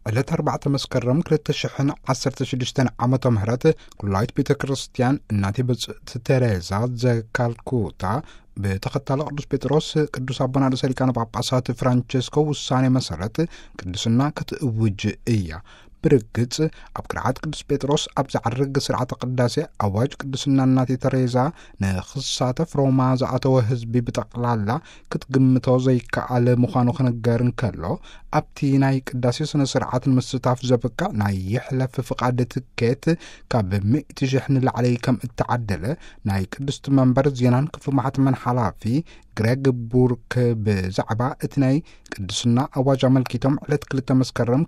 ዕለት 4 መስከረም 2016 ዓመተ ምህረት ኩላይት ቤተ ክርስቲያን እናቴ ብጽዕት ተሬዛ ዘካልኩታ በተከታለ ቅዱስ ጴጥሮስ ቅዱስ አቡነ ርዕሰ ሊቃነ ጳጳሳት ፍራንቼስኮ ውሳኔ መሰረት ቅድስና ክትእውጅ እያ ብርግጽ ኣብ ቅርዓት ቅዱስ ጴጥሮስ ኣብ ዝዓርግ ስርዓተ ቅዳሴ ኣዋጅ ቅድስና እናቴ ተሬዛ ንኽሳተፍ ሮማ ዝኣተወ ህዝቢ ብጠቕላላ ክትግምቶ ዘይከኣለ ምዃኑ ክነገር እንከሎ ኣብቲ ናይ ቅዳሴ ስነ ስርዓት ንምስታፍ ዘበቃ ናይ ይሕለፍ ፍቓድ ትኬት ካብ 100,000 ንላዕሊ ከም እተዓደለ ናይ ቅድስቲ መንበር ዜናን ክፍሊ ማሕተመን ሓላፊ ግሬግ ቡርክ ብዛዕባ እቲ ናይ ቅድስና ኣዋጅ ኣመልኪቶም ዕለት 2 መስከረም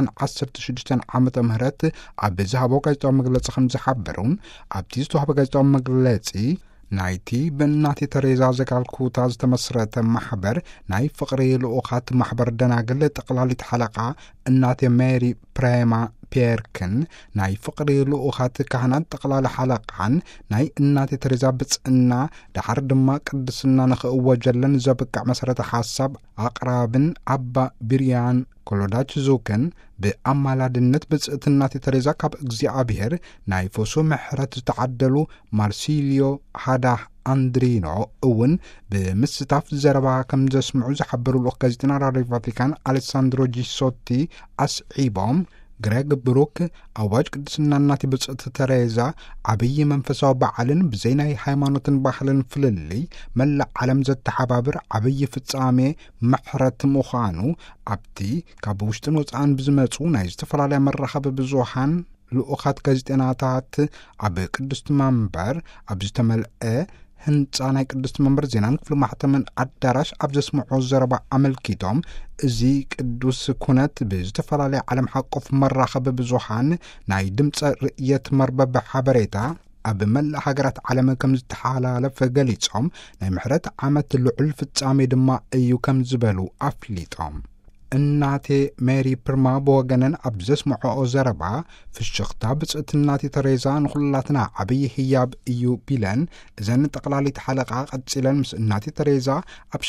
2016 ዓመተ ምህረት ኣብ ዝሃቦ ጋዜጣዊ መግለጺ ከም ዝሓበሩን ኣብቲ ዝተዋህበ ጋዜጣዊ መግለጺ ናይቲ በእናቴ ተሬዛ ዘካልኩታ ዝተመስረተ ማሕበር ናይ ፍቕሪ ልኡኻት ማሕበር ደናግል ጠቕላሊት ሓለቓ እናቴ ሜሪ ፕሬማ ፒየርክን ናይ ፍቕሪ ልኡኻት ካህናት ጠቕላላ ሓለቓን ናይ እናቴ ተሬዛ ብጽዕና ድሓር ድማ ቅድስና ንኽእወጀለን ዘብቃዕ መሰረተ ሓሳብ ኣቕራብን ኣባ ቢርያን ኮሎዳች ዙክን ብኣማላድነት ብጽዕት እናቴ ተሬዛ ካብ እግዚኣብሔር ናይ ፈሱ ምሕረት ዝተዓደሉ ማርሲልዮ ሃዳህ ኣንድሪኖ እውን ብምስታፍ ዘረባ ከም ዘስምዑ ዝሓበሩ ልኡኽ ጋዜጠና ራድዮ ቫቲካን ኣሌሳንድሮ ጂሶቲ ኣስዒቦም ግሬግ ብሩክ ኣዋጅ ቅድስና እናቴ ብጽዕት ተሬዛ ዓብዪ መንፈሳዊ በዓልን ብዘይ ናይ ሃይማኖትን ባህልን ፍልልይ መላእ ዓለም ዘተሓባብር ዓብዪ ፍጻሜ ምሕረት ምዃኑ ኣብቲ ካብ ውሽጥን ወፃእን ብዝመፁ ናይ ዝተፈላለየ መራኸቢ ብዙሓን ልኡኻት ጋዜጠናታት ኣብ ቅድስቲ መንበር ኣብ ዝተመልአ ህንፃ ናይ ቅድስቲ መንበር ዜናን ክፍሊ ማሕተመን ኣዳራሽ ኣብ ዘስምዖ ዘረባ ኣመልኪቶም እዚ ቅዱስ ኩነት ብዝተፈላለየ ዓለም ሓቆፍ መራኸቢ ብዙሓን ናይ ድምፀ ርእየት መርበብ ሓበሬታ ኣብ መላእ ሃገራት ዓለም ከም ዝተሓላለፈ ገሊፆም ናይ ምሕረት ዓመት ልዑል ፍጻሜ ድማ እዩ ከም ዝበሉ ኣፍሊጦም እናቴ ሜሪ ፕርማ ብወገነን ኣብ ዘስምዖ ዘረባ ፍሽኽታ ብጽዕት እናቴ ተሬዛ ንኹላትና ዓብዪ ህያብ እዩ ቢለን እዘን ጠቕላሊት ሓለቓ ቐጺለን ምስ እናቴ ተሬዛ ኣብ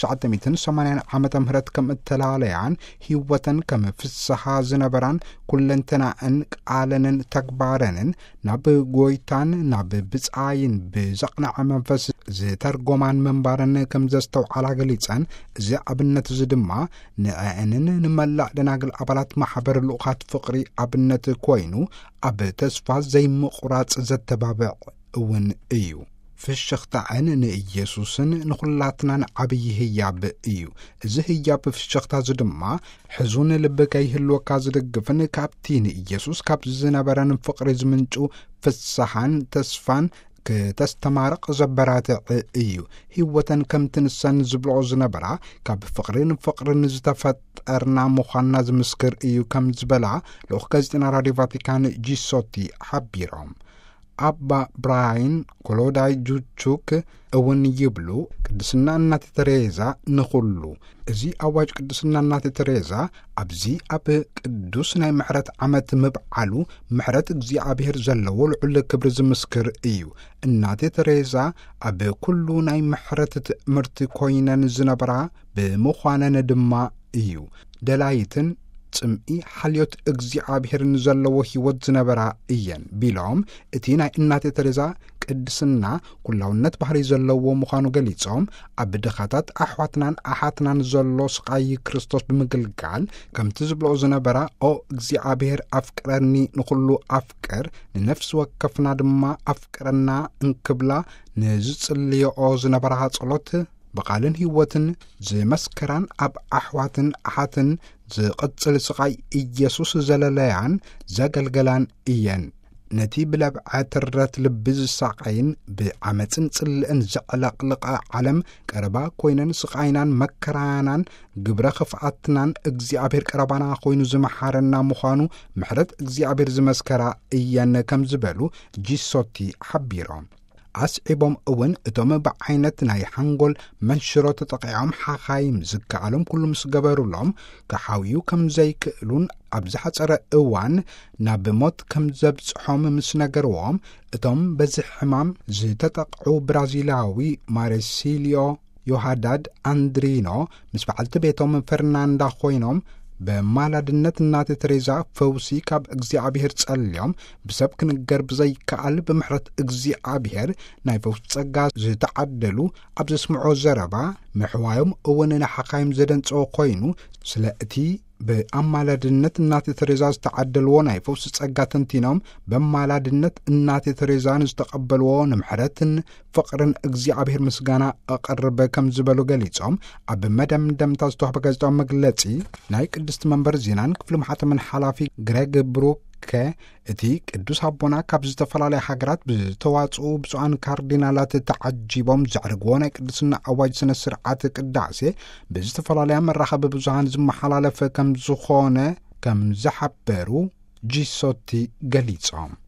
1980 ዓመተ ምህረት ከም እተላለያን ህይወተን ከም ፍስሓ ዝነበራን ኩለንተናእን ቃለንን ተግባረንን ናብ ጎይታን ናብ ብጻይን ብዘቕናዕ መንፈስ ዝተርጎማን መንባረን ከም ዘስተውዓላ ገሊፀን እዚ ኣብነት እዚ ድማ ንአንን ንመላእ ደናግል ኣባላት ማሕበር ልኡኻት ፍቕሪ ኣብነት ኮይኑ ኣብ ተስፋ ዘይምቑራጽ ዘተባብዕ እውን እዩ ፍሽኽታን ንኢየሱስን ንኹላትናን ዓብዪ ህያብ እዩ እዚ ህያብ ፍሽኽታ እዚ ድማ ሕዙን ልብከ ይህልወካ ዝድግፍን ካብቲ ንኢየሱስ ካብ ዝነበረን ፍቕሪ ዝምንጩ ፍስሓን ተስፋን ከተስተማርቕ ዘበራትዕ እዩ ህይወተን ከም ትንሰን ዝብልዖ ዝነበራ ካብ ፍቕርን ፍቕርን ዝተፈጠርና ምዃንና ዝምስክር እዩ ከም ዝበላ ልኡኽ ጋዜጠና ራድዮ ቫቲካን ጂሶቲ ሓቢሮም ኣባ ብራይን ኮሎዳይ ጁቹክ እውን ይብሉ ቅድስና እናቴ ተሬዛ ንኹሉ እዚ ኣዋጅ ቅድስና እናቴ ተሬዛ ኣብዚ ኣብ ቅዱስ ናይ ምሕረት ዓመት ምብዓሉ ምሕረት እግዚኣብሔር ዘለዎ ልዑል ክብሪ ዝምስክር እዩ እናቴ ተሬዛ ኣብ ኩሉ ናይ ምሕረት ትእምርቲ ኮይነን ዝነበራ ብምዃነን ድማ እዩ ደላይትን ጽምኢ ሓልዮት እግዚኣብሔርን ዘለዎ ህይወት ዝነበራ እየን ቢሎም እቲ ናይ እናቴ ተሬዛ ቅድስና ኩላውነት ባህሪ ዘለዎ ምዃኑ ገሊፆም ኣብ ድኻታት ኣሕዋትናን ኣሓትናን ዘሎ ስቃይ ክርስቶስ ብምግልጋል ከምቲ ዝብልኦ ዝነበራ ኦ እግዚኣብሔር ኣፍቅረኒ ንኹሉ ኣፍቅር ንነፍሲ ወከፍና ድማ ኣፍቅረና እንክብላ ንዝጽልዮኦ ዝነበራ ጸሎት በቃልን ህይወትን ዝመስከራን ኣብ ኣሕዋትን ኣሓትን ዝቕጽል ስቃይ ኢየሱስ ዘለለያን ዘገልገላን እየን ነቲ ብለብዐ ትረት ልቢ ዝሳቀይን ብዓመፅን ጽልእን ዘዕለቕልቐ ዓለም ቀረባ ኮይነን ስቃይናን መከራናን ግብረ ክፍኣትናን እግዚኣብሔር ቀረባና ኮይኑ ዝመሓረና ምዃኑ ምሕረት እግዚኣብሔር ዝመስከራ እየን ከም ዝበሉ ጂሶቲ ሓቢሮም ኣስዒቦም እውን እቶም ብዓይነት ናይ ሓንጎል መንሽሮ ተጠቂዖም ሓኻይም ዝከኣሎም ኩሉ ምስ ገበሩሎም ክሓውዩ ከም ዘይክእሉን ኣብ ዝሓፀረ እዋን ናብ ሞት ከም ዘብፅሖም ምስ ነገርዎም እቶም በዚ ሕማም ዝተጠቕዑ ብራዚላዊ ማርሲልዮ ዮሃዳድ ኣንድሪኖ ምስ በዓልቲ ቤቶም ፈርናንዳ ኮይኖም በማላድነት እናት ተሬዛ ፈውሲ ካብ እግዚአብሔር ጸልዮም ብሰብ ክንገር ብዘይከኣል ብምሕረት እግዚአብሔር ናይ ፈውስ ጸጋ ዝተዓደሉ ኣብ ዘስምዖ ዘረባ ምሕዋዮም እውን ንሓኻይም ዘደንጸው ኮይኑ ስለ እቲ በአማላድነት እናት ተሬዛ ዝተዓደልዎ ናይ ፈውስ ጸጋ ተንቲኖም በማላድነት እናት ተሬዛን ዝተቀበልዎ ንምሕረትን ፍቅርን እግዚአብሔር ምስጋና አቀርበ ከም ዝበሉ ገሊጾም ኣብ መደምደምታ ዝተዋህበ ጋዜጣዊ መግለጺ ናይ ቅድስት መንበር ዜናን ክፍሊ ማሕተምን ሓላፊ ግሬግ ብሩክ እቲ ቅዱስ አቦና ካብ ዝተፈላለዩ ሃገራት ብተዋጽኡ ብፁዓን ካርዲናላት ተዓጂቦም ዘዕርግዎ ናይ ቅድስና አዋጅ ስነ ስርዓት ቅዳሴ ብዝተፈላለዩ መራኸቢ ብዙሃን ዝመሓላለፈ ከም ዝኾነ ከም ዝሓበሩ ጂሶቲ ገሊጾም